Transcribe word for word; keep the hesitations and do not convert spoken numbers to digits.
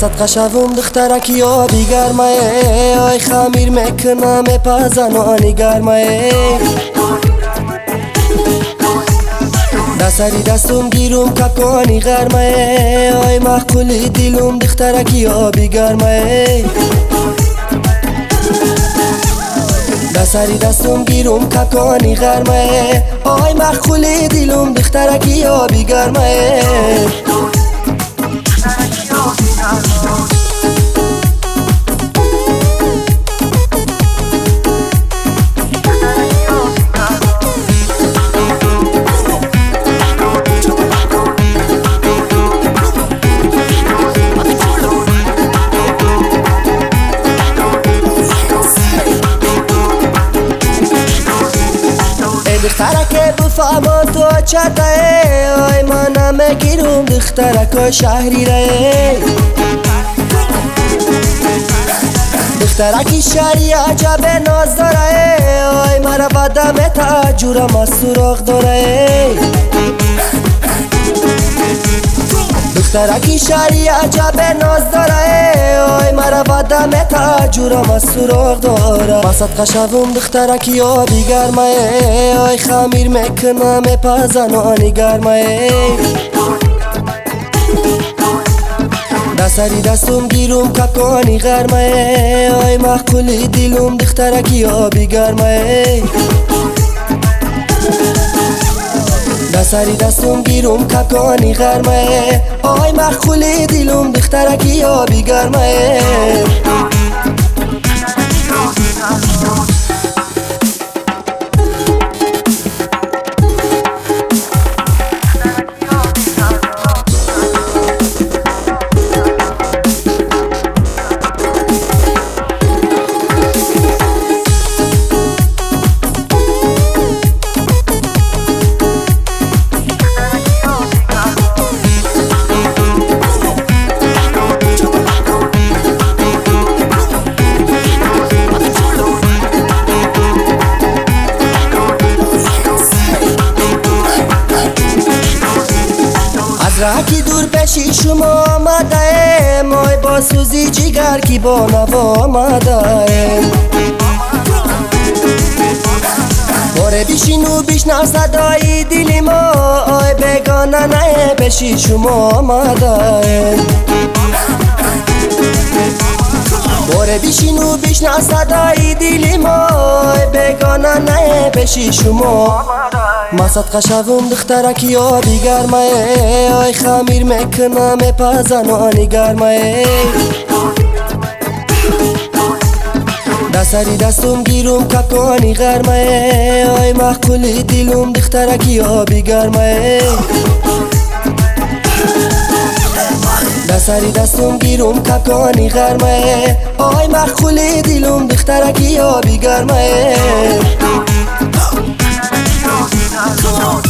مسد قشوم دخترکی آبی گرمه آی خمیر میکنم پزنانی گرمه دسری دستم گیرم کپکانی گرمه آی مخکولی دیلم دخترکی آبی گرمه دسری دستم گیرم کپکانی گرمه آی مخکولی دیلم دخترکی آبی گرمه دخترک بفهمان تو چطه آی منم گیرم دخترک شهری ره دخترکی شهری عجب ناز داره آی مرا بدم تجورم از سراغ داره دخترکی شهری عجب ناز داره آی مرا بدم تجورم از سراغ داره مسد قشوم دخترکی آبی گرمه آی خمیر میکنم پزنانی گرمه دسری دستم گیرم کپکانی گرمه آی مخکولی دیلم دخترکی آبی گرمه دسری دستم گیرم کپکانی گرمه آی مخکولی دیلم دخترکی آبی گرمه رکی دور پیشی شما آمده مای با سوزی جگر کی با نوا آمده باره بیشین و بیشنو صدای دلی ما آی بگانه نه پیشی شما آمده باره بیشین و بیشنو صدای دلی ما آی بگانه نه پیشی شما مسد قشوم دخترکی آبی گرمه آی خمیر میکنم پزنانی گرمه دسری دستم گیرم کپکانی گرمه آی مخکولی دیلم دخترکی آبی گرمه دسری دستم گیرم کپکانی گرمه آی مخکولی دیلم دخترکی آبی گرمه. Come on.